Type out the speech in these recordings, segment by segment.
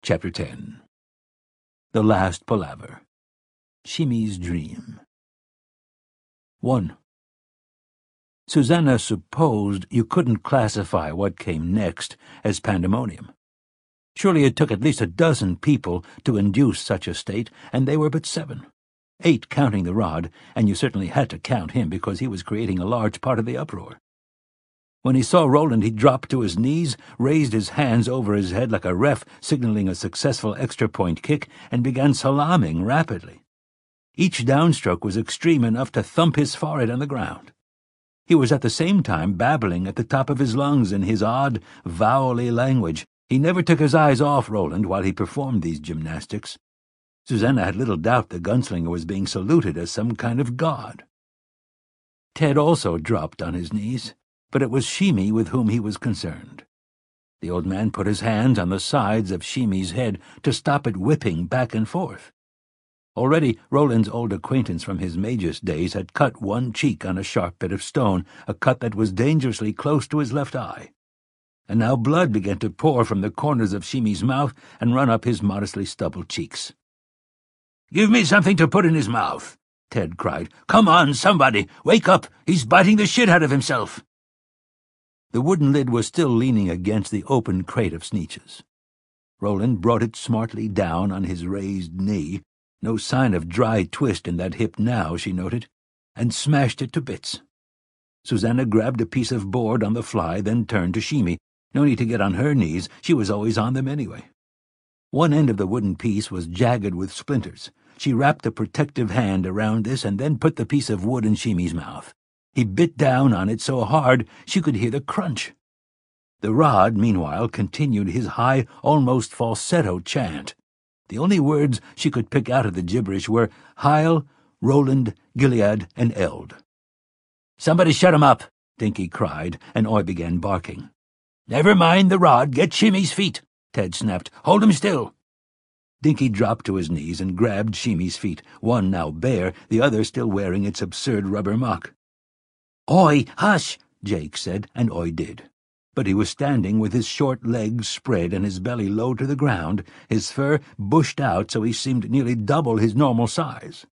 Chapter 10. The Last Palaver. Shimmy's Dream. 1. Susanna supposed you couldn't classify what came next as pandemonium. Surely it took at least a dozen people to induce such a state, and they were but 7. 8 counting the rod, and you certainly had to count him because he was creating a large part of the uproar. When he saw Roland, he dropped to his knees, raised his hands over his head like a ref signaling a successful extra-point kick, and began salaaming rapidly. Each downstroke was extreme enough to thump his forehead on the ground. He was at the same time babbling at the top of his lungs in his odd, vowely language. He never took his eyes off Roland while he performed these gymnastics. Susanna had little doubt the gunslinger was being saluted as some kind of god. Ted also dropped on his knees, but it was Shimmy with whom he was concerned. The old man put his hands on the sides of Shimmy's head to stop it whipping back and forth. Already Roland's old acquaintance from his Magus days had cut one cheek on a sharp bit of stone, a cut that was dangerously close to his left eye. And now blood began to pour from the corners of Shimmy's mouth and run up his modestly stubbled cheeks. "Give me something to put in his mouth," Ted cried. "Come on, somebody! Wake up! He's biting the shit out of himself!" The wooden lid was still leaning against the open crate of Sneetches. Roland brought it smartly down on his raised knee, no sign of dry twist in that hip now, she noted, and smashed it to bits. Susanna grabbed a piece of board on the fly, then turned to Shimmy. No need to get on her knees, she was always on them anyway. One end of the wooden piece was jagged with splinters. She wrapped a protective hand around this and then put the piece of wood in Shimmy's mouth. He bit down on it so hard she could hear the crunch. The rod, meanwhile, continued his high, almost falsetto chant. The only words she could pick out of the gibberish were Heil, Roland, Gilead, and Eld. "Somebody shut him up," Dinky cried, and Oi began barking. "Never mind the rod, get Shimmy's feet," Ted snapped. "Hold him still." Dinky dropped to his knees and grabbed Shimmy's feet, one now bare, the other still wearing its absurd rubber mock. "Oi, hush," Jake said, and Oi did. But he was standing with his short legs spread and his belly low to the ground, his fur bushed out so he seemed nearly double his normal size.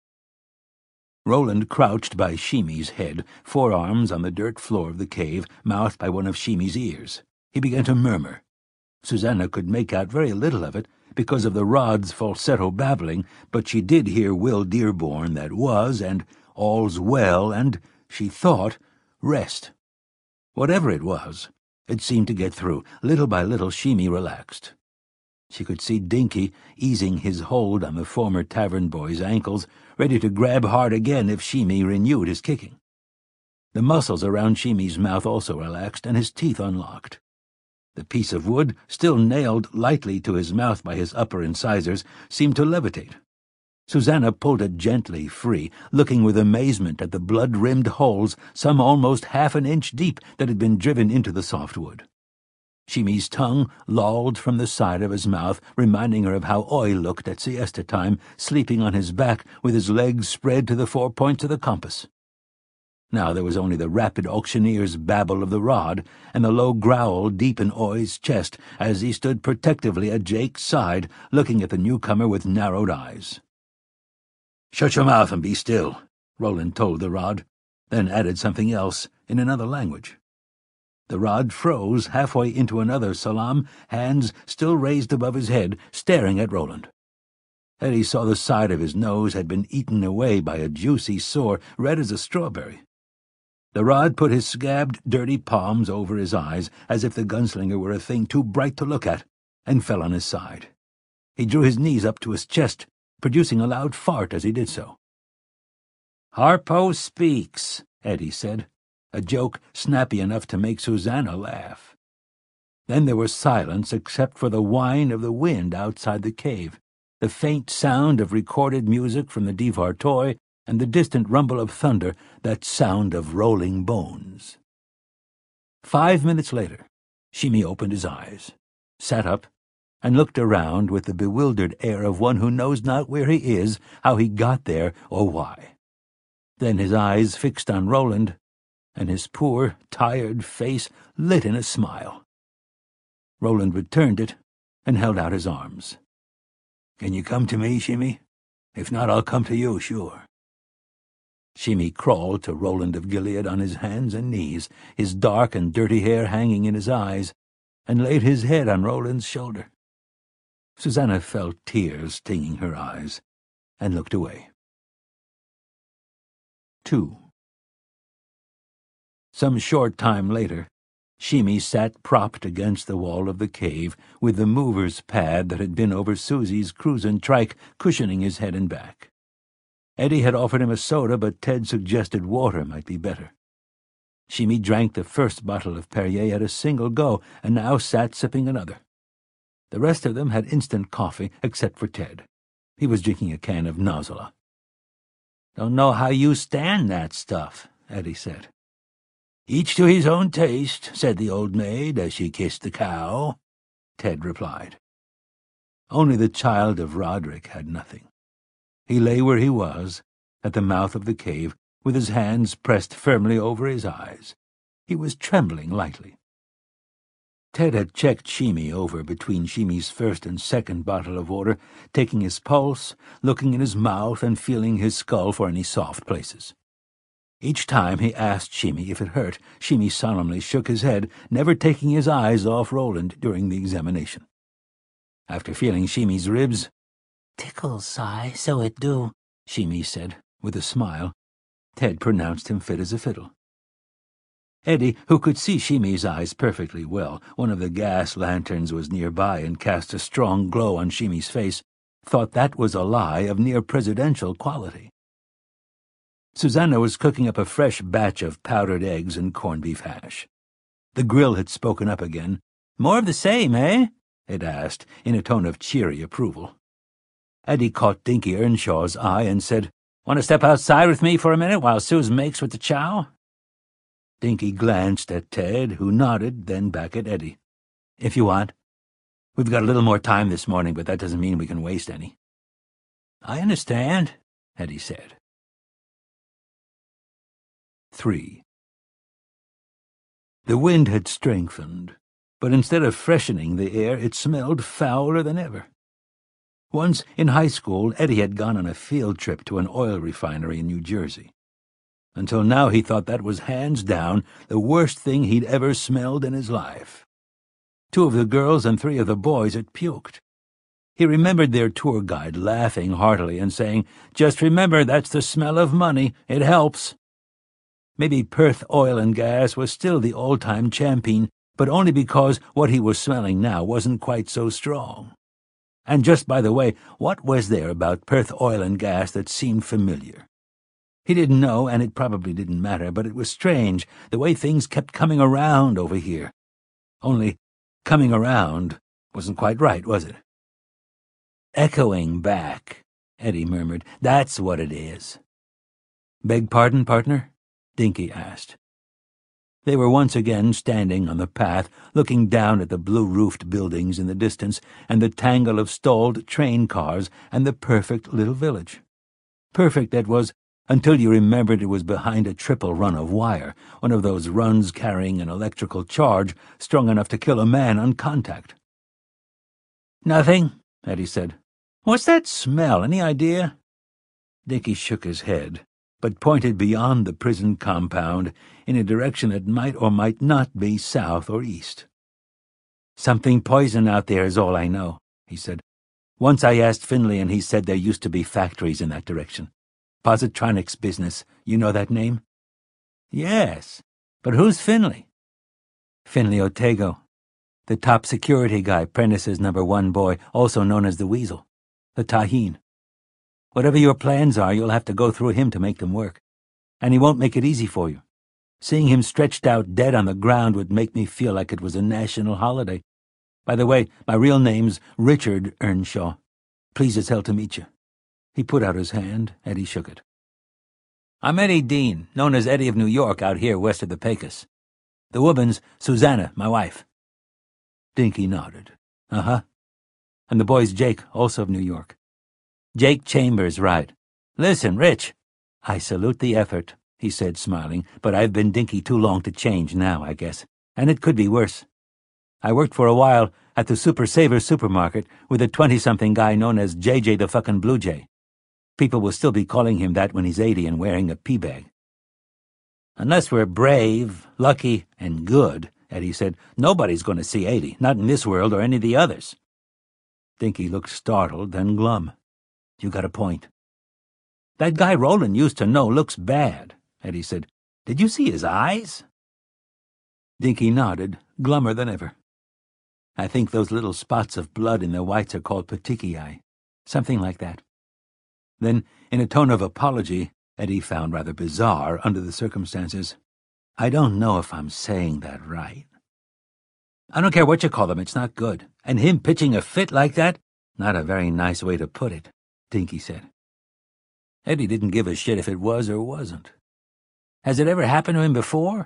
Roland crouched by Shimmy's head, forearms on the dirt floor of the cave, mouth by one of Shimmy's ears. He began to murmur. Susanna could make out very little of it because of the rod's falsetto babbling, but she did hear Will Dearborn that was, and all's well, and, she thought, rest. Whatever it was, it seemed to get through. Little by little Shimmy relaxed. She could see Dinky easing his hold on the former tavern boy's ankles, ready to grab hard again if Shimmy renewed his kicking. The muscles around Shimmy's mouth also relaxed, and his teeth unlocked. The piece of wood, still nailed lightly to his mouth by his upper incisors, seemed to levitate. Susanna pulled it gently free, looking with amazement at the blood-rimmed holes, some almost half an inch deep, that had been driven into the soft wood. Shimmy's tongue lolled from the side of his mouth, reminding her of how Oi looked at siesta time, sleeping on his back with his legs spread to the 4 points of the compass. Now there was only the rapid auctioneer's babble of the rod, and the low growl deep in Oi's chest as he stood protectively at Jake's side, looking at the newcomer with narrowed eyes. "Shut your mouth and be still," Roland told the rod, then added something else in another language. The rod froze halfway into another salaam, hands still raised above his head, staring at Roland. Eddie saw the side of his nose had been eaten away by a juicy sore, red as a strawberry. The rod put his scabbed, dirty palms over his eyes, as if the gunslinger were a thing too bright to look at, and fell on his side. He drew his knees up to his chest, producing a loud fart as he did so. "Harpo speaks," Eddie said, a joke snappy enough to make Susanna laugh. Then there was silence except for the whine of the wind outside the cave, the faint sound of recorded music from the Devar toy, and the distant rumble of thunder, that sound of rolling bones. 5 minutes later, Shimmy opened his eyes, sat up, and looked around with the bewildered air of one who knows not where he is, how he got there, or why. Then his eyes fixed on Roland, and his poor, tired face lit in a smile. Roland returned it and held out his arms. Can you come to me, Shimmy? If not, I'll come to you, sure. Shimmy crawled to Roland of Gilead on his hands and knees, his dark and dirty hair hanging in his eyes, and laid his head on Roland's shoulder. Susanna felt tears stinging her eyes, and looked away. 2. Some short time later, Shimmy sat propped against the wall of the cave, with the mover's pad that had been over Susie's cruisin' trike cushioning his head and back. Eddie had offered him a soda, but Ted suggested water might be better. Shimmy drank the first bottle of Perrier at a single go, and now sat sipping another. The rest of them had instant coffee, except for Ted. He was drinking a can of Nozola. "Don't know how you stand that stuff," Eddie said. "Each to his own taste," said the old maid as she kissed the cow, Ted replied. Only the child of Roderick had nothing. He lay where he was, at the mouth of the cave, with his hands pressed firmly over his eyes. He was trembling lightly. Ted had checked Shimmy over between Shimmy's first and second bottle of water, taking his pulse, looking in his mouth, and feeling his skull for any soft places. Each time he asked Shimmy if it hurt, Shimmy solemnly shook his head, never taking his eyes off Roland during the examination. After feeling Shimmy's ribs, "Tickles, Si, so it do," Shimmy said, with a smile. Ted pronounced him fit as a fiddle. Eddie, who could see Shimmy's eyes perfectly well, one of the gas lanterns was nearby and cast a strong glow on Shimmy's face, thought that was a lie of near-presidential quality. Susanna was cooking up a fresh batch of powdered eggs and corned beef hash. The grill had spoken up again. "More of the same, eh?" it asked, in a tone of cheery approval. Eddie caught Dinky Earnshaw's eye and said, "Want to step outside with me for a minute while Suze makes with the chow?" Dinky glanced at Ted, who nodded, then back at Eddie. "If you want. We've got a little more time this morning, but that doesn't mean we can waste any." "I understand," Eddie said. 3. The wind had strengthened, but instead of freshening the air, it smelled fouler than ever. Once, in high school, Eddie had gone on a field trip to an oil refinery in New Jersey. Until now he thought that was hands down the worst thing he'd ever smelled in his life. 2 of the girls and 3 of the boys had puked. He remembered their tour guide laughing heartily and saying, "Just remember, that's the smell of money. It helps." Maybe Perth Oil and Gas was still the all-time champion, but only because what he was smelling now wasn't quite so strong. And just by the way, what was there about Perth Oil and Gas that seemed familiar? He didn't know, and it probably didn't matter, but it was strange, the way things kept coming around over here. Only, coming around wasn't quite right, was it? "Echoing back," Eddie murmured. "That's what it is." "Beg pardon, partner?" Dinky asked. They were once again standing on the path, looking down at the blue-roofed buildings in the distance and the tangle of stalled train cars and the perfect little village. Perfect, that was, until you remembered it was behind a triple run of wire, one of those runs carrying an electrical charge strong enough to kill a man on contact. "Nothing," Eddie said. "What's that smell? Any idea?" Dinky shook his head, but pointed beyond the prison compound in a direction that might or might not be south or east. "Something poison out there is all I know," he said. "Once I asked Finley, and he said there used to be factories in that direction. Positronics business. You know that name?" "Yes. But who's Finley?" "Finley Otego. The top security guy, Prentice's #1 boy, also known as the Weasel. The Taheen. Whatever your plans are, you'll have to go through him to make them work. And he won't make it easy for you. Seeing him stretched out dead on the ground would make me feel like it was a national holiday. By the way, my real name's Richard Earnshaw. Pleased as hell to meet you." He put out his hand. Eddie shook it. "I'm Eddie Dean, known as Eddie of New York out here west of the Pecos. The woman's Susanna, my wife." Dinky nodded. "Uh-huh. And the boy's Jake, also of New York." "Jake Chambers, right. Listen, Rich." "I salute the effort," he said, smiling, "but I've been Dinky too long to change now, I guess. And it could be worse. I worked for a while at the Super Saver supermarket with a 20-something guy known as JJ the fucking Blue Jay. People will still be calling him that when he's 80 and wearing a pea bag. Unless we're brave, lucky, and good, Eddie said, nobody's going to see 80, not in this world or any of the others. Dinky looked startled, then glum. You got a point. That guy Roland used to know looks bad, Eddie said. Did you see his eyes? Dinky nodded, glummer than ever. I think those little spots of blood in the whites are called petechiae. Something like that. Then, in a tone of apology, Eddie found rather bizarre under the circumstances, I don't know if I'm saying that right. I don't care what you call them, it's not good. And him pitching a fit like that? Not a very nice way to put it, Dinky said. Eddie didn't give a shit if it was or wasn't. Has it ever happened to him before?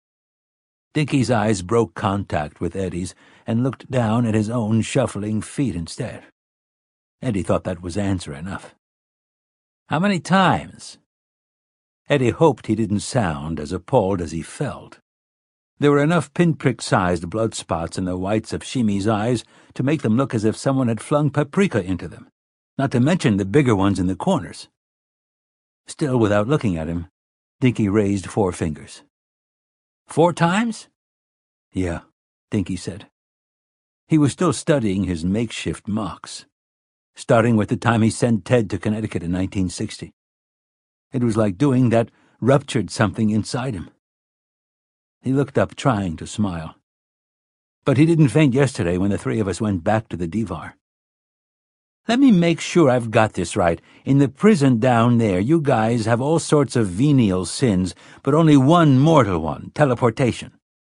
Dinky's eyes broke contact with Eddie's and looked down at his own shuffling feet instead. Eddie thought that was answer enough. How many times? Eddie hoped he didn't sound as appalled as he felt. There were enough pinprick-sized blood spots in the whites of Shimi's eyes to make them look as if someone had flung paprika into them, not to mention the bigger ones in the corners. Still, without looking at him, Dinky raised 4 fingers. 4 times? Yeah, Dinky said. He was still studying his makeshift mocks, starting with the time he sent Ted to Connecticut in 1960. It was like doing that ruptured something inside him. He looked up, trying to smile. But he didn't faint yesterday when the 3 of us went back to the Divar. Let me make sure I've got this right. In the prison down there, you guys have all sorts of venial sins, but only one mortal one, teleportation.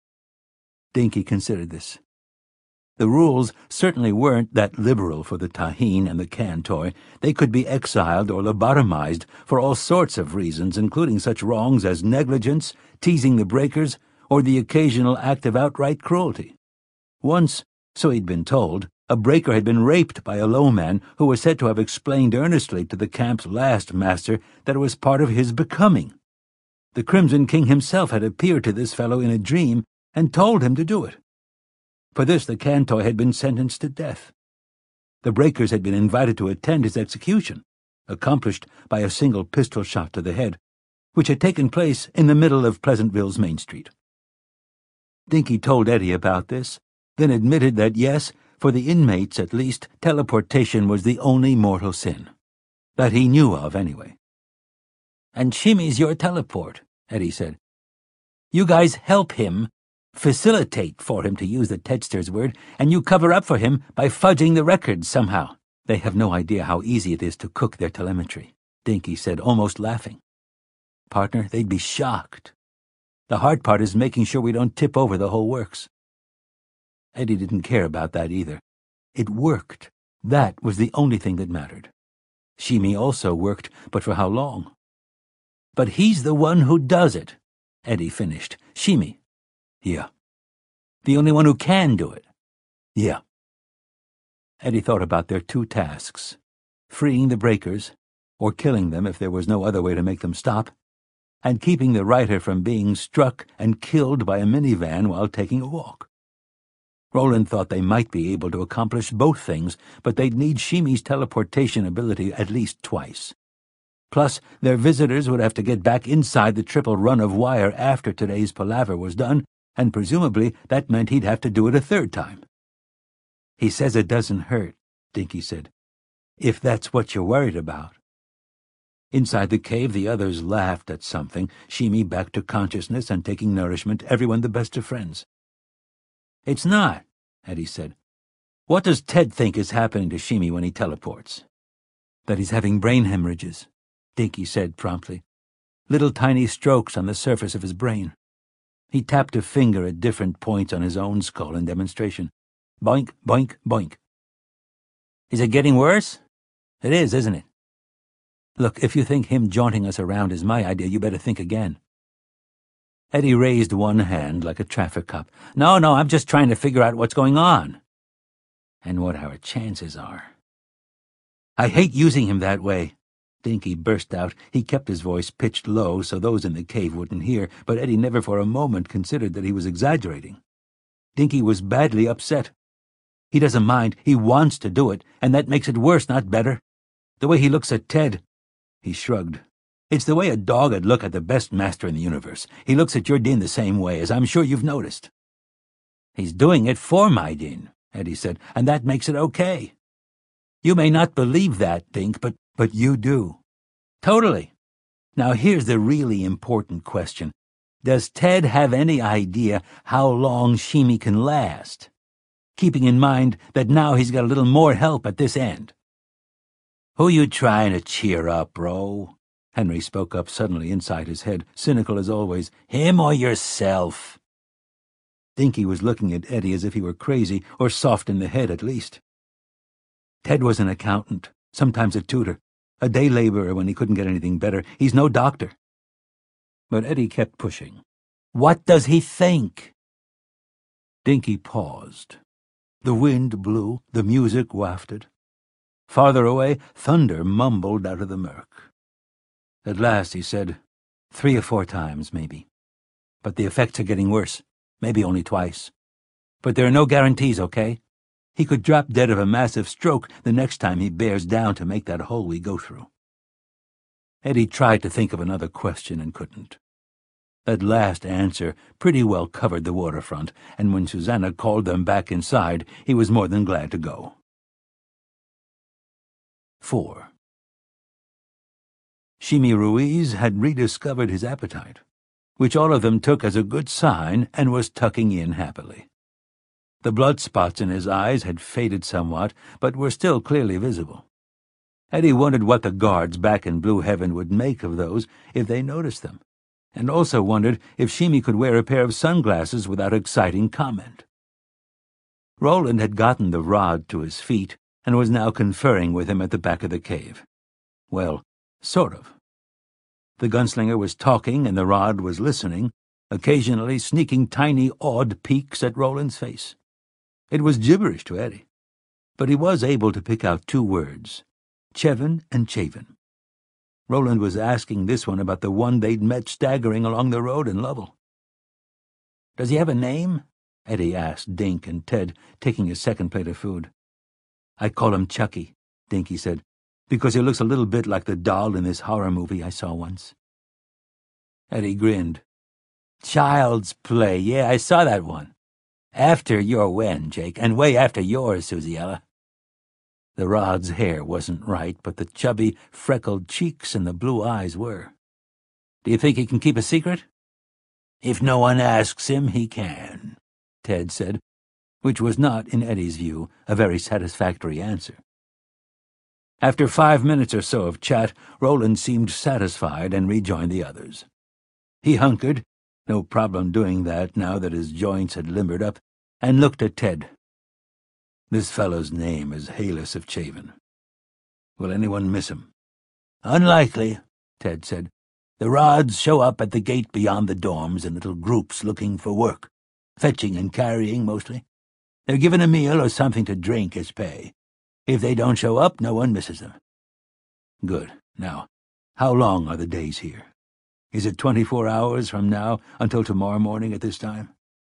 Dinky considered this. The rules certainly weren't that liberal for the Taheen and the Cantoy. They could be exiled or lobotomized for all sorts of reasons, including such wrongs as negligence, teasing the breakers, or the occasional act of outright cruelty. Once, so he'd been told, a breaker had been raped by a low man who was said to have explained earnestly to the camp's last master that it was part of his becoming. The Crimson King himself had appeared to this fellow in a dream and told him to do it. For this, the Cantoy had been sentenced to death. The breakers had been invited to attend his execution, accomplished by a single pistol shot to the head, which had taken place in the middle of Pleasantville's Main Street. Dinky told Eddie about this, then admitted that yes, for the inmates at least, teleportation was the only mortal sin. That he knew of, anyway. And Shimi's your teleport, Eddie said. You guys help him, facilitate for him, to use the Tedster's word, and you cover up for him by fudging the records somehow. They have no idea how easy it is to cook their telemetry, Dinky said, almost laughing. Partner, they'd be shocked. The hard part is making sure we don't tip over the whole works. Eddie didn't care about that either. It worked. That was the only thing that mattered. Shimi also worked, but for how long? But he's the one who does it, Eddie finished. Shimi. Yeah. The only one who can do it. Yeah. Eddie thought about their 2 tasks, freeing the breakers, or killing them if there was no other way to make them stop, and keeping the writer from being struck and killed by a minivan while taking a walk. Roland thought they might be able to accomplish both things, but they'd need Shimi's teleportation ability at least twice. Plus, their visitors would have to get back inside the triple run of wire after today's palaver was done, and presumably that meant he'd have to do it a 3rd time. He says it doesn't hurt, Dinky said, if that's what you're worried about. Inside the cave, the others laughed at something, Shimi back to consciousness and taking nourishment, everyone the best of friends. It's not, Eddie said. What does Ted think is happening to Shimi when he teleports? That he's having brain hemorrhages, Dinky said promptly. Little tiny strokes on the surface of his brain. He tapped a finger at different points on his own skull in demonstration. Boink, boink, boink. Is it getting worse? It is, isn't it? Look, if you think him jaunting us around is my idea, you better think again. Eddie raised one hand like a traffic cop. No, I'm just trying to figure out what's going on. And what our chances are. I hate using him that way, Dinky burst out. He kept his voice pitched low so those in the cave wouldn't hear, but Eddie never for a moment considered that he was exaggerating. Dinky was badly upset. He doesn't mind. He wants to do it, and that makes it worse, not better. The way he looks at Ted." He shrugged. "It's the way a dog would look at the best master in the universe. He looks at your Dean the same way, as I'm sure you've noticed." "He's doing it for my Dean," Eddie said, "and that makes it okay. You may not believe that, Dink, but you do. Totally. Now here's the really important question. Does Ted have any idea how long Shimi can last? Keeping in mind that now he's got a little more help at this end." "Who you trying to cheer up, bro?" Henry spoke up suddenly inside his head, cynical as always. "Him or yourself?" Dinky was looking at Eddie as if he were crazy, or soft in the head at least. "Ted was an accountant, sometimes a tutor, a day laborer when he couldn't get anything better. He's no doctor." But Eddie kept pushing. "What does he think?" Dinky paused. The wind blew, the music wafted. Farther away, thunder mumbled out of the murk. At last he said, 3 or 4 times, maybe. But the effects are getting worse. Maybe only twice. But there are no guarantees, okay? He could drop dead of a massive stroke the next time he bears down to make that hole we go through. Eddie tried to think of another question and couldn't. That last answer pretty well covered the waterfront, and when Susanna called them back inside, he was more than glad to go. 4. Shimi Ruiz had rediscovered his appetite, which all of them took as a good sign, and was tucking in happily. The blood spots in his eyes had faded somewhat, but were still clearly visible. Eddie wondered what the guards back in Blue Heaven would make of those if they noticed them, and also wondered if Shimi could wear a pair of sunglasses without exciting comment. Roland had gotten the rod to his feet and was now conferring with him at the back of the cave. Well, sort of. The gunslinger was talking and the rod was listening, occasionally sneaking tiny, odd peeks at Roland's face. It was gibberish to Eddie, but he was able to pick out 2 words, Chevin and Chavin. Roland was asking this one about the one they'd met staggering along the road in Lovell. "Does he have a name?" Eddie asked Dink and Ted, taking his second plate of food. "I call him Chucky," Dinky said, "because he looks a little bit like the doll in this horror movie I saw once." Eddie grinned. "Child's Play, yeah, I saw that one. After your when, Jake, and way after yours, Susiella." The rod's hair wasn't right, but the chubby, freckled cheeks and the blue eyes were. "Do you think he can keep a secret?" "If no one asks him, he can," Ted said, which was not, in Eddie's view, a very satisfactory answer. After 5 minutes or so of chat, Roland seemed satisfied and rejoined the others. He hunkered, no problem doing that now that his joints had limbered up, and looked at Ted. "This fellow's name is Halis of Chavin. Will anyone miss him?" "Unlikely," Ted said. "The rods show up at the gate beyond the dorms in little groups looking for work, fetching and carrying mostly. They're given a meal or something to drink as pay. If they don't show up, no one misses them." "Good. Now, how long are the days here? Is it 24 hours from now until tomorrow morning at this time?"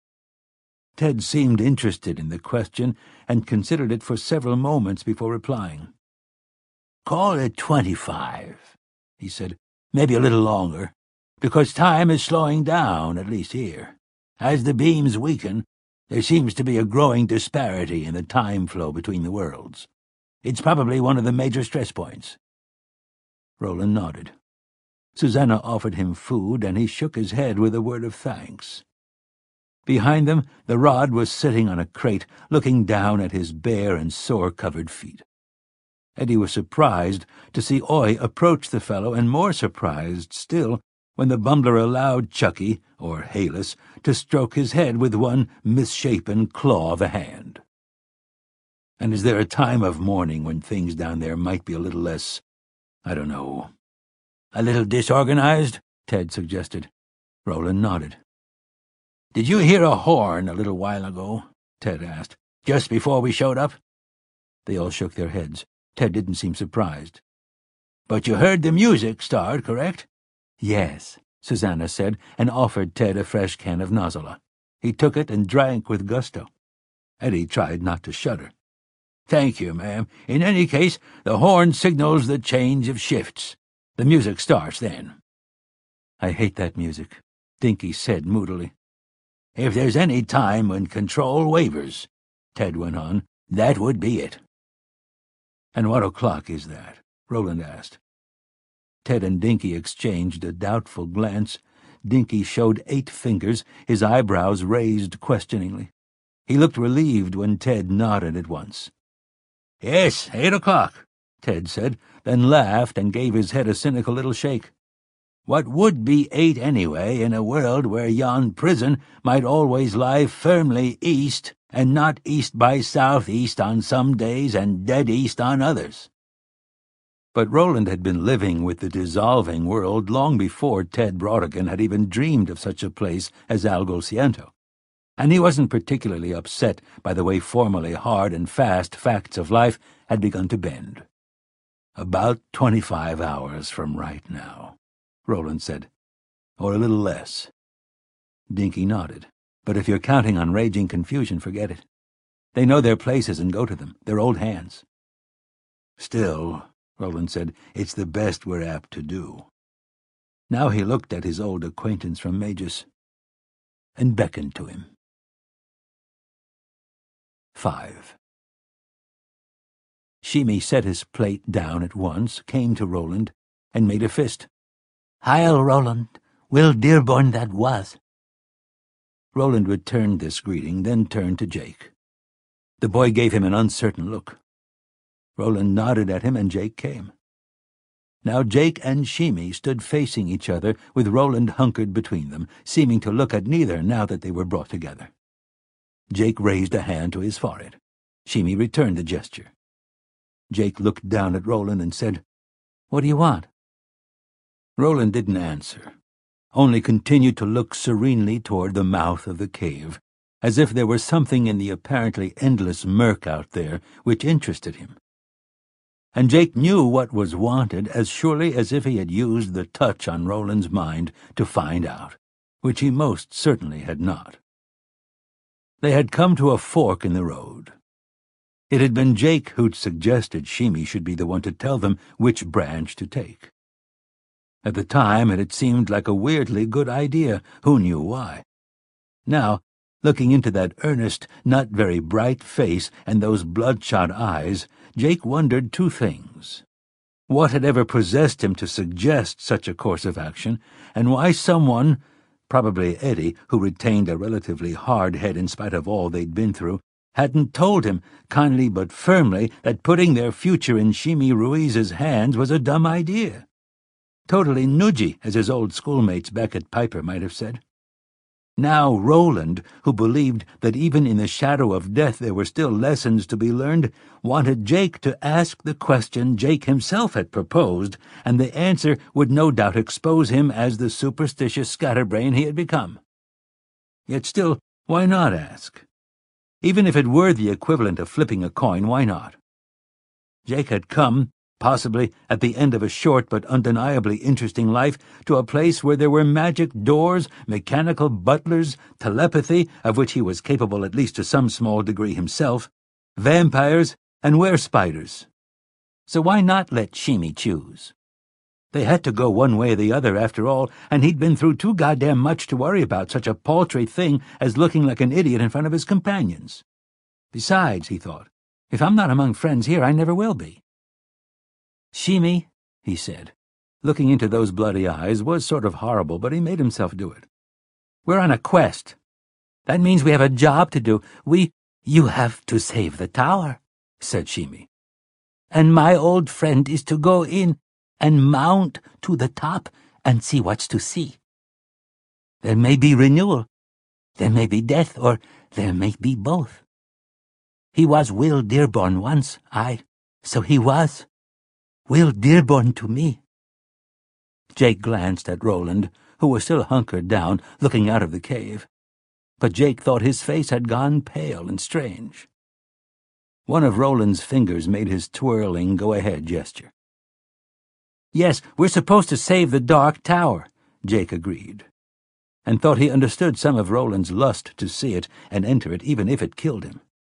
Ted seemed interested in the question and considered it for several moments before replying. "Call it 25, he said. "Maybe a little longer, because time is slowing down, at least here. As the beams weaken, there seems to be a growing disparity in the time flow between the worlds. It's probably one of the major stress points." Roland nodded. Susanna offered him food, and he shook his head with a word of thanks. Behind them, the rod was sitting on a crate, looking down at his bare and sore-covered feet. Eddie was surprised to see Oy approach the fellow, and more surprised still when the bumbler allowed Chucky, or Halis, to stroke his head with one misshapen claw of a hand. "And is there a time of morning when things down there might be a little less, I don't know—" "A little disorganized?" Ted suggested. Roland nodded. "Did you hear a horn a little while ago?" Ted asked. "Just before we showed up?" They all shook their heads. Ted didn't seem surprised. "But you heard the music start, correct?" "Yes," Susanna said, and offered Ted a fresh can of Nozola. He took it and drank with gusto. Eddie tried not to shudder. "Thank you, ma'am. In any case, the horn signals the change of shifts. The music starts then." "I hate that music," Dinky said moodily. "If there's any time when control wavers," Ted went on, "that would be it." "And what o'clock is that?" Roland asked. Ted and Dinky exchanged a doubtful glance. Dinky showed 8 fingers, his eyebrows raised questioningly. He looked relieved when Ted nodded at once. "Yes, 8 o'clock, Ted said, then laughed and gave his head a cynical little shake. "What would be 8 anyway in a world where yon prison might always lie firmly east and not east by southeast on some days and dead east on others?" But Roland had been living with the dissolving world long before Ted Brautigan had even dreamed of such a place as Algo Ciento, and he wasn't particularly upset by the way formerly hard and fast facts of life had begun to bend. "About 25 hours from right now," Roland said, "or a little less." Dinky nodded. "But if you're counting on raging confusion, forget it. They know their places and go to them. They're old hands." "Still," Roland said, "it's the best we're apt to do." Now he looked at his old acquaintance from Magus and beckoned to him. 5. Shimi set his plate down at once, came to Roland, and made a fist. "Heil, Roland. Will Dearborn that was." Roland returned this greeting, then turned to Jake. The boy gave him an uncertain look. Roland nodded at him, and Jake came. Now Jake and Shimi stood facing each other, with Roland hunkered between them, seeming to look at neither now that they were brought together. Jake raised a hand to his forehead. Shimi returned the gesture. Jake looked down at Roland and said, "What do you want?" Roland didn't answer, only continued to look serenely toward the mouth of the cave, as if there were something in the apparently endless murk out there which interested him. And Jake knew what was wanted as surely as if he had used the touch on Roland's mind to find out, which he most certainly had not. They had come to a fork in the road. It had been Jake who'd suggested Shimi should be the one to tell them which branch to take. At the time it had seemed like a weirdly good idea, who knew why. Now, looking into that earnest, not very bright face and those bloodshot eyes, Jake wondered 2 things. What had ever possessed him to suggest such a course of action, and why someone, probably Eddie, who retained a relatively hard head in spite of all they'd been through, hadn't told him, kindly but firmly, that putting their future in Shimi Ruiz's hands was a dumb idea. Totally nudgy, as his old schoolmates Beckett Piper might have said. Now Roland, who believed that even in the shadow of death there were still lessons to be learned, wanted Jake to ask the question Jake himself had proposed, and the answer would no doubt expose him as the superstitious scatterbrain he had become. Yet still, why not ask? Even if it were the equivalent of flipping a coin, why not? Jake had come, possibly at the end of a short but undeniably interesting life, to a place where there were magic doors, mechanical butlers, telepathy, of which he was capable at least to some small degree himself, vampires, and were-spiders. So why not let Shimi choose? They had to go one way or the other, after all, and he'd been through too goddamn much to worry about such a paltry thing as looking like an idiot in front of his companions. Besides, he thought, if I'm not among friends here, I never will be. "Shimi," he said. Looking into those bloody eyes was sort of horrible, but he made himself do it. "We're on a quest. That means we have a job to do. You have to save the tower," said Shimi. "And my old friend is to go in and mount to the top and see what's to see. There may be renewal, there may be death, or there may be both. He was Will Dearborn once, so he was Will Dearborn to me." Jake glanced at Roland, who was still hunkered down, looking out of the cave. But Jake thought his face had gone pale and strange. One of Roland's fingers made his twirling go-ahead gesture. "Yes, we're supposed to save the Dark Tower," Jake agreed, and thought he understood some of Roland's lust to see it and enter it even if it killed him.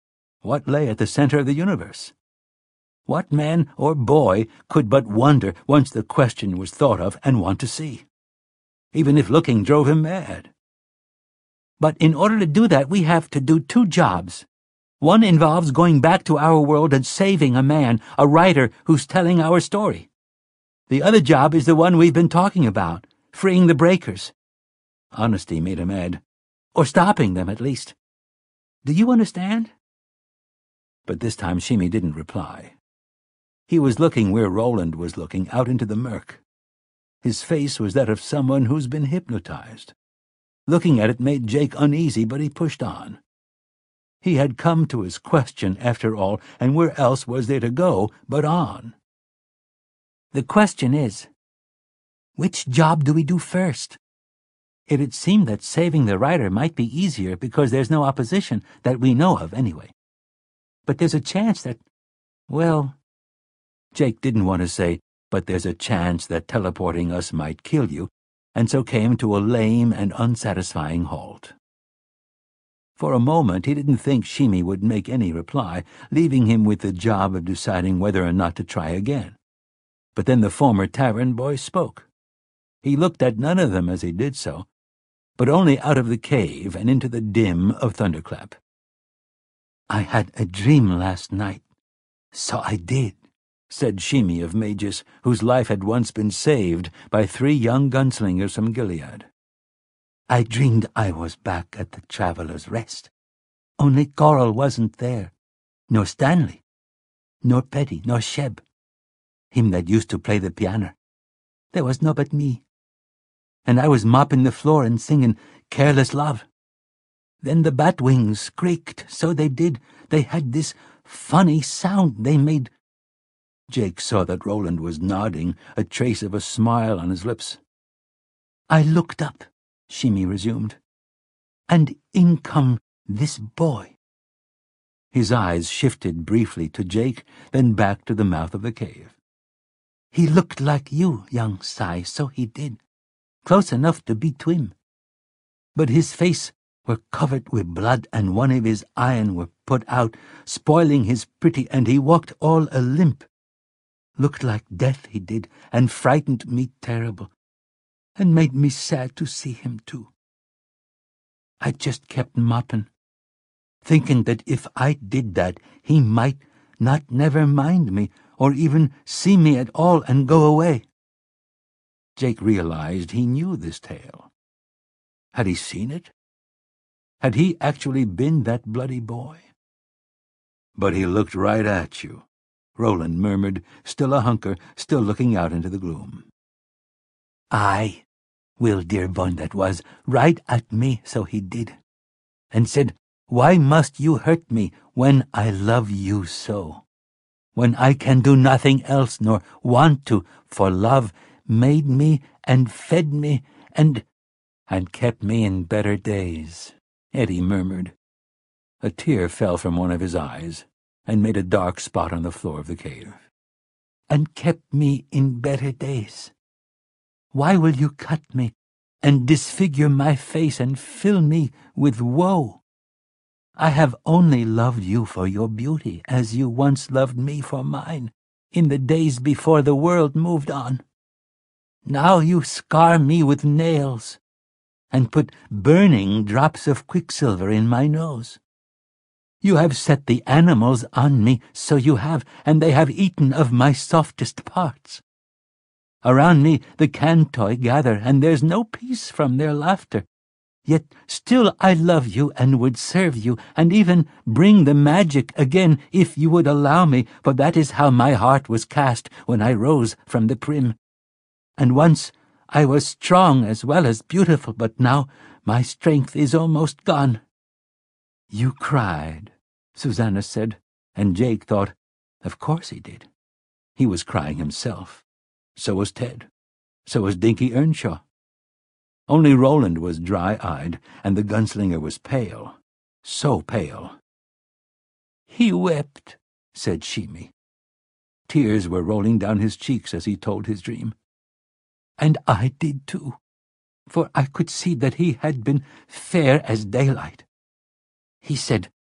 what lay at the center of the universe? What man or boy could but wonder once the question was thought of and want to see, even if looking drove him mad? But in order to do that, we have to do two jobs. One involves going back to our world and saving a man, a writer who's telling our story. The other job is the one we've been talking about, freeing the breakers. Honesty made him mad. Or stopping them, at least. Do you understand? But this time Shimi didn't reply. He was looking where Roland was looking, out into the murk. His face was that of someone who's been hypnotized. Looking at it made Jake uneasy, but he pushed on. He had come to his question, after all, and where else was there to go but on? The question is, which job do we do first? It had seemed that saving the writer might be easier because there's no opposition that we know of, anyway. But there's a chance that, well, Jake didn't want to say, but there's a chance that teleporting us might kill you, and so came to a lame and unsatisfying halt. For a moment he didn't think Shimi would make any reply, leaving him with the job of deciding whether or not to try again. But then the former tavern boy spoke. He looked at none of them as he did so, but only out of the cave and into the dim of Thunderclap. "I had a dream last night, so I did," said Shimi of Magus, whose life had once been saved by 3 young gunslingers from Gilead. "I dreamed I was back at the Traveller's Rest. Only Coral wasn't there, nor Stanley, nor Petty, nor Sheb, him that used to play the piano. There was no but me. And I was mopping the floor and singing Careless Love. Then the bat wings creaked, so they did. They had this funny sound they made." Jake saw that Roland was nodding, a trace of a smile on his lips. "I looked up," Shimi resumed, "and in come this boy." His eyes shifted briefly to Jake, then back to the mouth of the cave. "He looked like you, young Sai, so he did. Close enough to be twin. But his face were covered with blood, and one of his iron were put out, spoiling his pretty, and he walked all a limp. Looked like death, he did, and frightened me terrible, and made me sad to see him too. I just kept mopping, thinking that if I did that, he might not never mind me, or even see me at all and go away." Jake realized he knew this tale. Had he seen it? Had he actually been that bloody boy? "But he looked right at you," Roland murmured, still a hunker, still looking out into the gloom. "Aye, Will Dearborn that was, right at me, so he did, and said, 'Why must you hurt me when I love you so? When I can do nothing else nor want to, for love made me and fed me and kept me in better days,'" Eddie murmured. A tear fell from one of his eyes and made a dark spot on the floor of the cave. "And kept me in better days. Why will you cut me and disfigure my face and fill me with woe? I have only loved you for your beauty, as you once loved me for mine, in the days before the world moved on. Now you scar me with nails, and put burning drops of quicksilver in my nose. You have set the animals on me, so you have, and they have eaten of my softest parts. Around me the cantoi gather, and there's no peace from their laughter. Yet still I love you and would serve you, and even bring the magic again if you would allow me, for that is how my heart was cast when I rose from the prim. And once I was strong as well as beautiful, but now my strength is almost gone." "You cried," Susanna said, and Jake thought, of course he did. He was crying himself. So was Ted. So was Dinky Earnshaw. Only Roland was dry-eyed, and the gunslinger was pale. So pale. "He wept," said Shimi. Tears were rolling down his cheeks as he told his dream. "And I did too, for I could see that he had been fair as daylight. He said,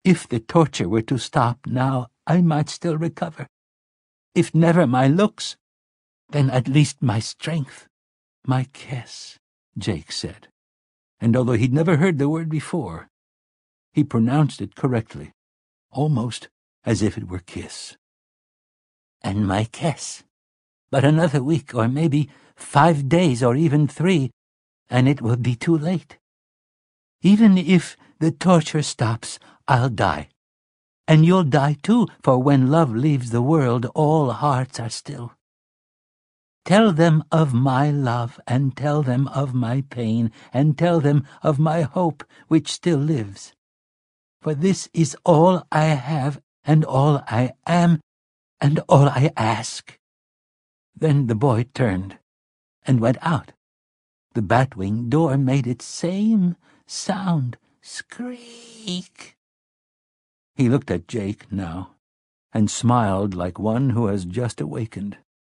If the torture were to stop now, I might still recover. If never my looks, then at least my strength. My kiss, Jake said, and although he'd never heard the word before, he pronounced it correctly, almost as if it were kiss. And my kiss. But another week, or maybe 5 days, or even 3, and it will be too late. Even if the torture stops, I'll die. And you'll die too, for when love leaves the world, all hearts are still. Tell them of my love, and tell them of my pain, and tell them of my hope, which still lives. For this is all I have, and all I am, and all I ask. Then the boy turned and went out. The batwing door made its same sound, squeak. He looked at Jake now, and smiled like one who has just awakened.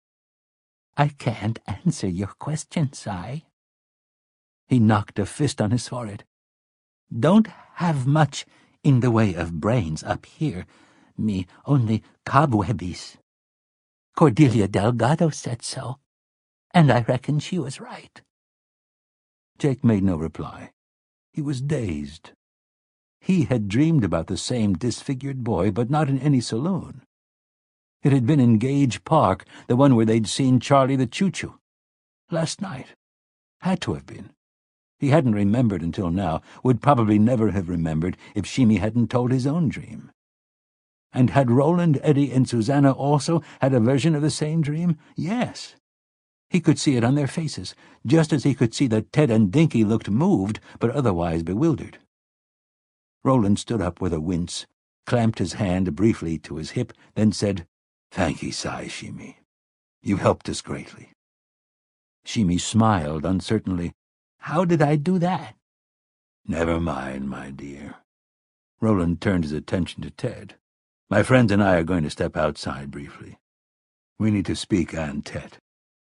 I can't answer your question, Si. He knocked a fist on his forehead. Don't have much in the way of brains up here. Me only cobwebbies. Cordelia Delgado said so, and I reckon she was right. Jake made no reply. He was dazed. He had dreamed about the same disfigured boy, but not in any saloon. It had been in Gage Park, the one where they'd seen Charlie the Choo-Choo. Last night. Had to have been. He hadn't remembered until now, would probably never have remembered if Shimi hadn't told his own dream. And had Roland, Eddie, and Susanna also had a version of the same dream? Yes. He could see it on their faces, just as he could see that Ted and Dinky looked moved, but otherwise bewildered. Roland stood up with a wince, clamped his hand briefly to his hip, then said, "Thank ye, Sai, Shimi. You helped us greatly." Shimi smiled uncertainly. "How did I do that?" "Never mind, my dear." Roland turned his attention to Ted. "My friends and I are going to step outside briefly. We need to speak en tete."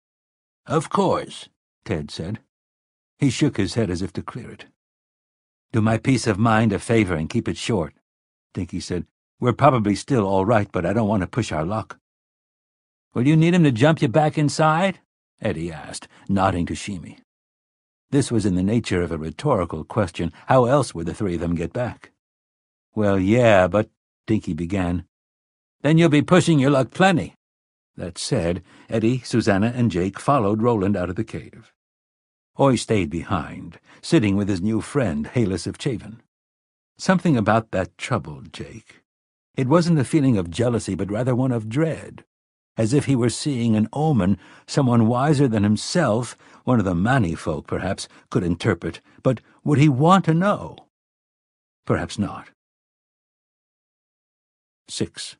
"Of course," Ted said. He shook his head as if to clear it. "Do my peace of mind a favor and keep it short," Dinky said. "We're probably still all right, but I don't want to push our luck." "Will you need him to jump you back inside?" Eddie asked, nodding to Shimi. This was in the nature of a rhetorical question. How else would the three of them get back? "Well, yeah, but—" Dinky began. "Then you'll be pushing your luck plenty." That said, Eddie, Susanna, and Jake followed Roland out of the cave. Oy stayed behind, sitting with his new friend, Halis of Chavin. Something about that troubled Jake. It wasn't a feeling of jealousy, but rather one of dread, as if he were seeing an omen someone wiser than himself, one of the Mani folk, perhaps, could interpret. But would he want to know? Perhaps not. 6.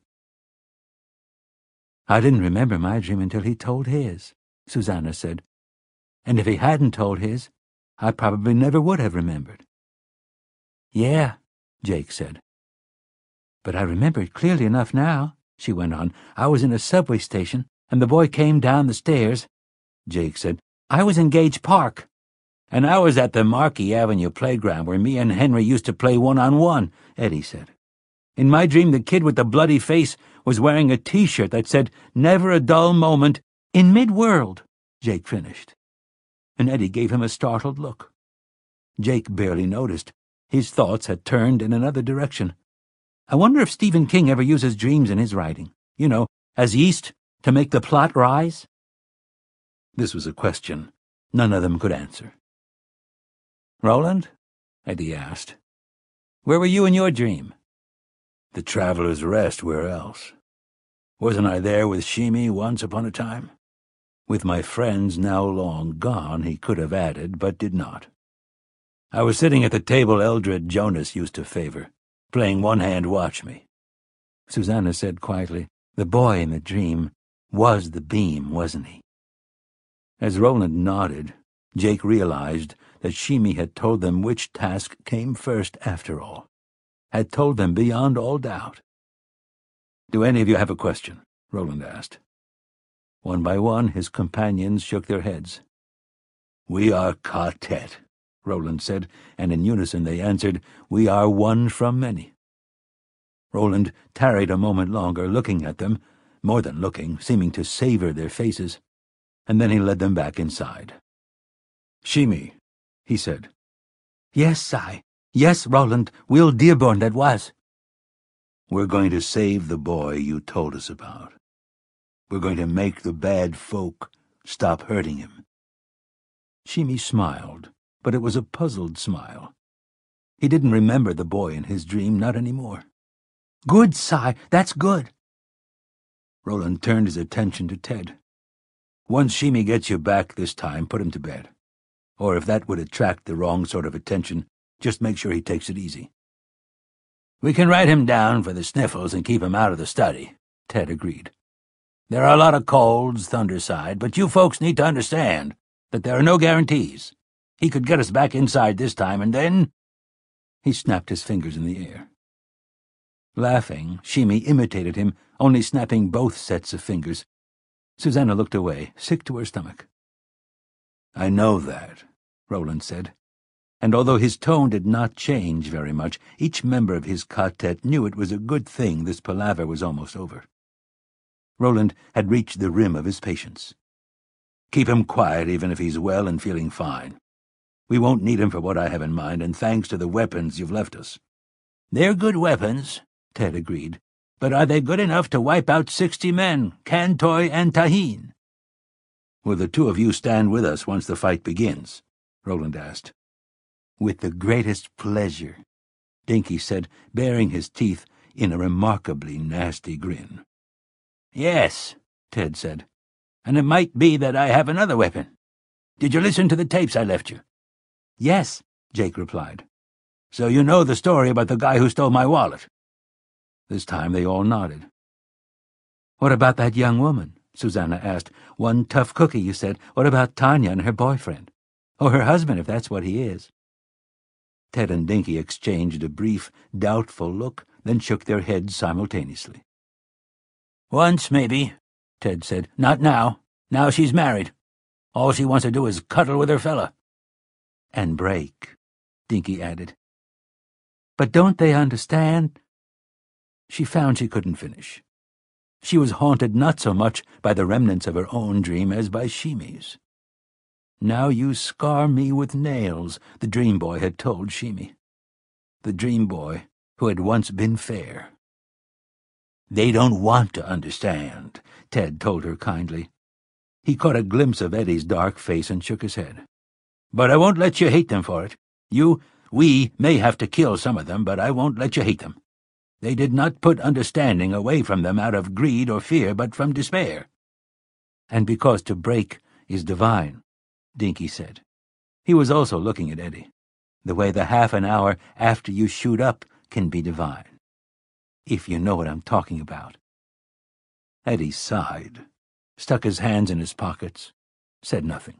"I didn't remember my dream until he told his," Susanna said. "And if he hadn't told his, I probably never would have remembered." "Yeah," Jake said. "But I remember it clearly enough now," she went on. "I was in a subway station, and the boy came down the stairs." Jake said, "I was in Gage Park." "And I was at the Marquis Avenue playground where me and Henry used to play one-on-one," Eddie said. "In my dream, the kid with the bloody face was wearing a T-shirt that said, 'Never a dull moment,' in mid-world," Jake finished. And Eddie gave him a startled look. Jake barely noticed. His thoughts had turned in another direction. I wonder if Stephen King ever uses dreams in his writing, you know, as yeast to make the plot rise? This was a question none of them could answer. "Roland?" Eddie asked. "Where were you in your dream?" "The Traveler's Rest, where else? Wasn't I there with Shimi once upon a time?" With my friends now long gone, he could have added, but did not. "I was sitting at the table Eldred Jonas used to favor, playing one-hand watch me." Susanna said quietly, "The boy in the dream was the beam, wasn't he?" As Roland nodded, Jake realized that Shimi had told them which task came first after all. Had told them beyond all doubt. "Do any of you have a question?" Roland asked. One by one, his companions shook their heads. "We are Ka-Tet," Roland said, and in unison they answered, "We are one from many." Roland tarried a moment longer, looking at them, more than looking, seeming to savor their faces, and then he led them back inside. "Shimi," he said. "Yes, Si. Yes, Roland. Will Dearborn that was." "We're going to save the boy you told us about. We're going to make the bad folk stop hurting him." Shimi smiled, but it was a puzzled smile. He didn't remember the boy in his dream, not any more. "Good, Si. That's good." Roland turned his attention to Ted. "Once Shimi gets you back this time, put him to bed. Or if that would attract the wrong sort of attention, just make sure he takes it easy." "We can write him down for the sniffles and keep him out of the study," Ted agreed. "There are a lot of colds, Thunderside, but you folks need to understand that there are no guarantees. He could get us back inside this time, and then—" He snapped his fingers in the air. Laughing, Shimi imitated him, only snapping both sets of fingers. Susanna looked away, sick to her stomach. "I know that," Roland said, and although his tone did not change very much, each member of his quartet knew it was a good thing this palaver was almost over. Roland had reached the rim of his patience. "Keep him quiet even if he's well and feeling fine. We won't need him for what I have in mind, and thanks to the weapons you've left us." "They're good weapons," Ted agreed. "But are they good enough to wipe out 60 men, Cantoy and Taheen?" "Will the two of you stand with us once the fight begins?" Roland asked. "With the greatest pleasure," Dinky said, baring his teeth in a remarkably nasty grin. "Yes," Ted said, "and it might be that I have another weapon. Did you listen to the tapes I left you?" "Yes," Jake replied. "So you know the story about the guy who stole my wallet?" This time they all nodded. "What about that young woman?" Susanna asked. "One tough cookie, you said. What about Tanya and her boyfriend? Or her husband, if that's what he is?" Ted and Dinky exchanged a brief, doubtful look, then shook their heads simultaneously. "Once, maybe," Ted said. "Not now. Now she's married. All she wants to do is cuddle with her fella." "And break," Dinky added. "But don't they understand?" She found she couldn't finish. She was haunted not so much by the remnants of her own dream as by Shimi's. "Now you scar me with nails," the dream boy had told Shimi. The dream boy who had once been fair. "They don't want to understand," Ted told her kindly. He caught a glimpse of Eddie's dark face and shook his head. "But I won't let you hate them for it. We may have to kill some of them, but I won't let you hate them. They did not put understanding away from them out of greed or fear, but from despair." "And because to break is divine," Dinky said. He was also looking at Eddie. "The way the half an hour after you shoot up can be divine. If you know what I'm talking about." Eddie sighed, stuck his hands in his pockets, said nothing.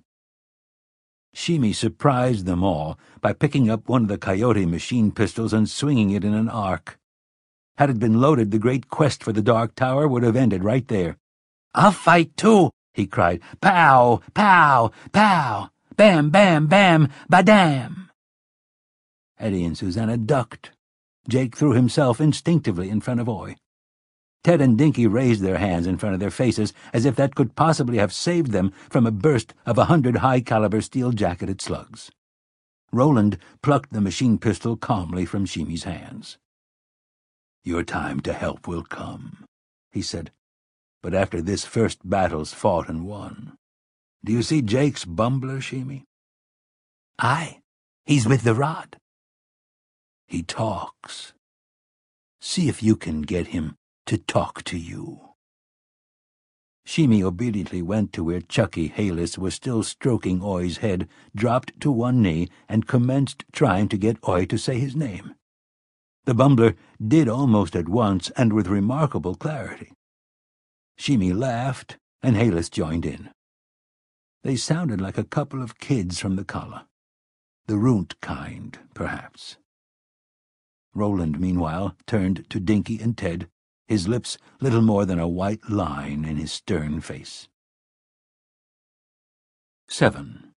Shimi surprised them all by picking up one of the Coyote machine pistols and swinging it in an arc. Had it been loaded, the great quest for the Dark Tower would have ended right there. "I'll fight too," he cried. "Pow, pow, pow! Bam, bam, bam, badam!" Eddie and Susanna ducked. Jake threw himself instinctively in front of Oy. Ted and Dinky raised their hands in front of their faces as if that could possibly have saved them from a burst of 100 high-caliber steel-jacketed slugs. Roland plucked the machine pistol calmly from Shimi's hands. "Your time to help will come," he said, "but after this first battle's fought and won. Do you see Jake's bumbler, Shimi?" "Aye, he's with the rod." "He talks. See if you can get him to talk to you." Shimi obediently went to where Chucky Halis was still stroking Oy's head, dropped to one knee, and commenced trying to get Oy to say his name. The bumbler did almost at once, and with remarkable clarity. Shimi laughed, and Halis joined in. They sounded like a couple of kids from the Kala. The runt kind, perhaps. Roland, meanwhile, turned to Dinky and Ted, his lips little more than a white line in his stern face. 7.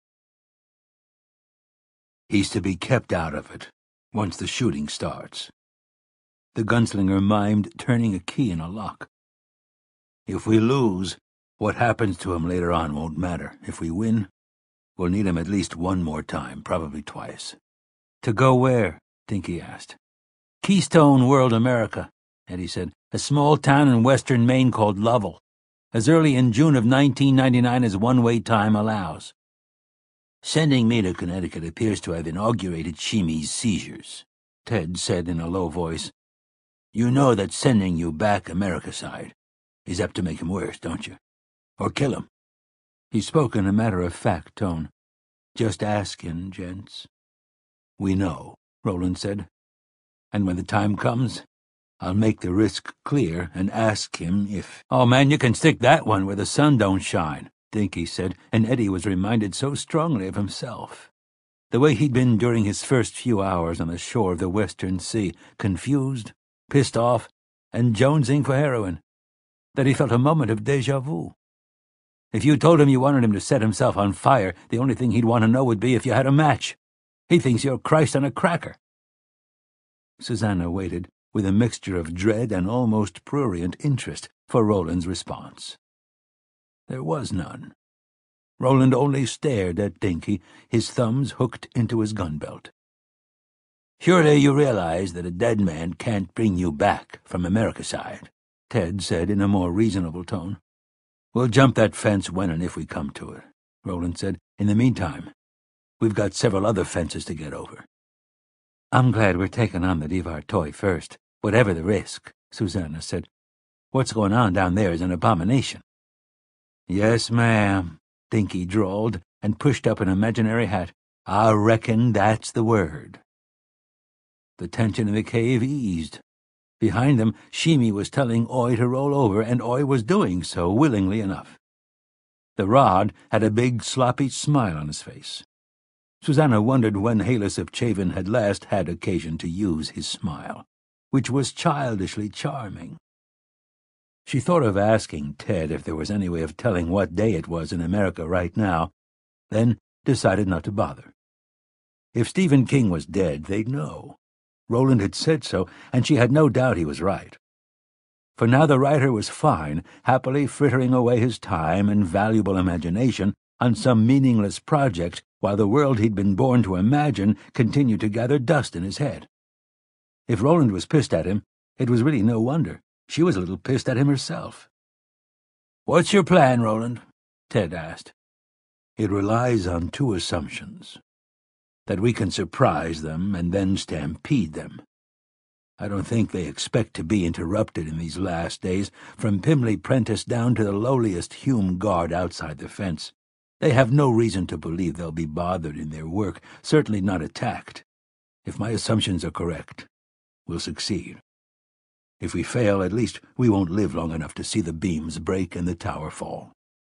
"He's to be kept out of it, once the shooting starts." The gunslinger mimed turning a key in a lock. If we lose, what happens to him later on won't matter. If we win, we'll need him at least one more time, probably twice. To go where? Dinky asked. Keystone World America, Eddie said. A small town in western Maine called Lovell. As early in June of 1999 as one-way time allows. Sending me to Connecticut appears to have inaugurated Shimi's seizures, Ted said in a low voice. You know that sending you back America side is apt to make him worse, don't you? Or kill him. He spoke in a matter-of-fact tone. Just ask him, gents. We know, Roland said. And when the time comes, I'll make the risk clear and ask him if— Oh, man, you can stick that one where the sun don't shine, Dinky said, and Eddie was reminded so strongly of himself. The way he'd been during his first few hours on the shore of the Western Sea, confused, pissed off, and jonesing for heroin, that he felt a moment of déjà vu. If you told him you wanted him to set himself on fire, the only thing he'd want to know would be if you had a match. He thinks you're Christ on a cracker. Susanna waited, with a mixture of dread and almost prurient interest, for Roland's response. There was none. Roland only stared at Dinky, his thumbs hooked into his gun belt. Surely you realize that a dead man can't bring you back from America side, Ted said in a more reasonable tone. We'll jump that fence when and if we come to it, Roland said. In the meantime, we've got several other fences to get over. I'm glad we're taking on the Devar toy first, whatever the risk, Susanna said. What's going on down there is an abomination. Yes, ma'am, Dinky drawled and pushed up an imaginary hat. I reckon that's the word. The tension in the cave eased. Behind them, Shimi was telling Oi to roll over, and Oi was doing so willingly enough. The rod had a big, sloppy smile on his face. Susanna wondered when Halis of Chavin had last had occasion to use his smile, which was childishly charming. She thought of asking Ted if there was any way of telling what day it was in America right now, then decided not to bother. If Stephen King was dead, they'd know. Roland had said so, and she had no doubt he was right. For now the writer was fine, happily frittering away his time and valuable imagination on some meaningless project while the world he'd been born to imagine continued to gather dust in his head. If Roland was pissed at him, it was really no wonder. She was a little pissed at him herself. "What's your plan, Roland?" Ted asked. "It relies on two assumptions. That we can surprise them and then stampede them. I don't think they expect to be interrupted in these last days, from Pimley Prentice down to the lowliest Hume guard outside the fence. They have no reason to believe they'll be bothered in their work, certainly not attacked. If my assumptions are correct, we'll succeed. If we fail, at least we won't live long enough to see the beams break and the tower fall."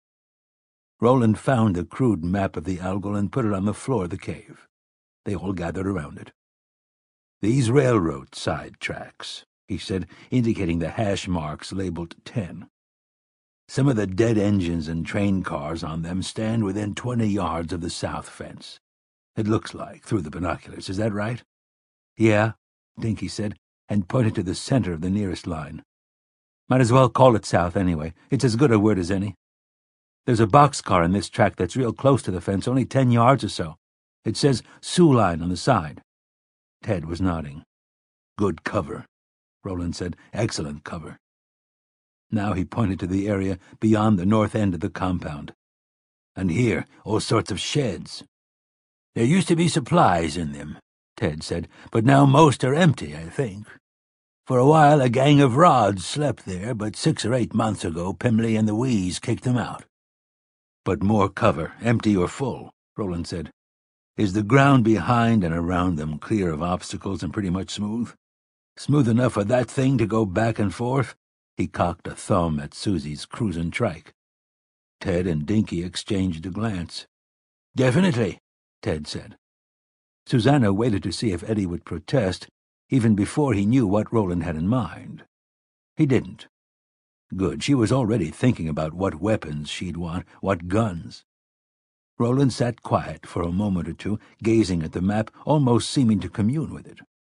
Roland found the crude map of the Algol and put it on the floor of the cave. They all gathered around it. "These railroad side tracks," he said, indicating the hash marks labeled 10. "Some of the dead engines and train cars on them stand within 20 yards of the south fence. It looks like, through the binoculars. Is that right?" "Yeah," Dinky said, and pointed to the center of the nearest line. "Might as well call it south anyway. It's as good a word as any. There's a boxcar in this track that's real close to the fence, only 10 yards or so. It says Sioux Line on the side." Ted was nodding. "Good cover," Roland said. "Excellent cover." Now he pointed to the area beyond the north end of the compound. "And here, all sorts of sheds. There used to be supplies in them," Ted said, "but now most are empty, I think. For a while a gang of rods slept there, but 6 or 8 months ago Pimley and the Wheeze kicked them out." "But more cover, empty or full," Roland said. "Is the ground behind and around them clear of obstacles and pretty much smooth? Smooth enough for that thing to go back and forth?" He cocked a thumb at Susie's cruisin' trike. Ted and Dinky exchanged a glance. "Definitely," Ted said. Susanna waited to see if Eddie would protest, even before he knew what Roland had in mind. He didn't. Good, she was already thinking about what weapons she'd want, what guns. Roland sat quiet for a moment or two, gazing at the map, almost seeming to commune with it.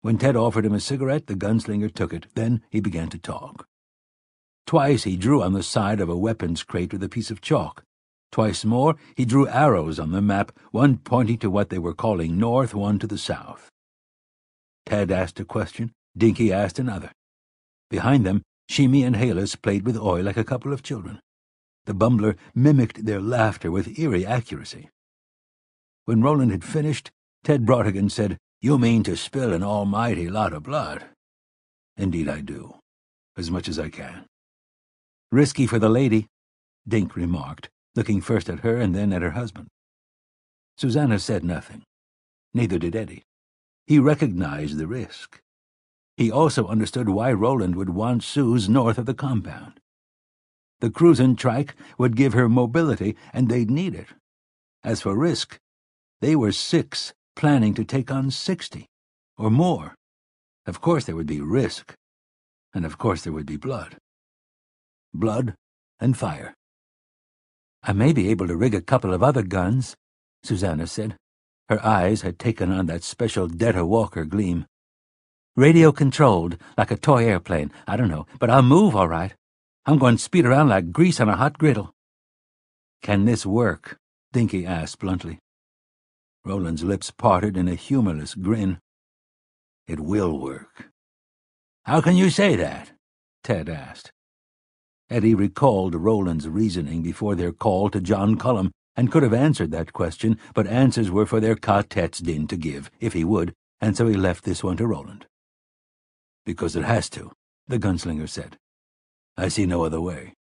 When Ted offered him a cigarette, the gunslinger took it. Then he began to talk. Twice he drew on the side of a weapons crate with a piece of chalk. Twice more he drew arrows on the map, one pointing to what they were calling north, one to the south. Ted asked a question, Dinky asked another. Behind them, Shimi and Halis played with oil like a couple of children. The bumbler mimicked their laughter with eerie accuracy. When Roland had finished, Ted Brautigan said, "You mean to spill an almighty lot of blood." "Indeed I do. As much as I can." "Risky for the lady," Dink remarked, looking first at her and then at her husband. Susanna said nothing. Neither did Eddie. He recognized the risk. He also understood why Roland would want Suze north of the compound. The cruisin' trike would give her mobility, and they'd need it. As for risk, they were 6 planning to take on 60, or more. Of course there would be risk, and of course there would be blood. Blood and fire. "I may be able to rig a couple of other guns," Susanna said. Her eyes had taken on that special Detta Walker gleam. "Radio-controlled, like a toy airplane. I don't know, but I'll move all right. I'm going to speed around like grease on a hot griddle." "Can this work?" Dinky asked bluntly. Roland's lips parted in a humorless grin. "It will work." "How can you say that?" Ted asked. Eddie recalled Roland's reasoning before their call to John Cullum, and could have answered that question, but answers were for their quartet's din to give, if he would, and so he left this one to Roland. "Because it has to," the gunslinger said. "I see no other way."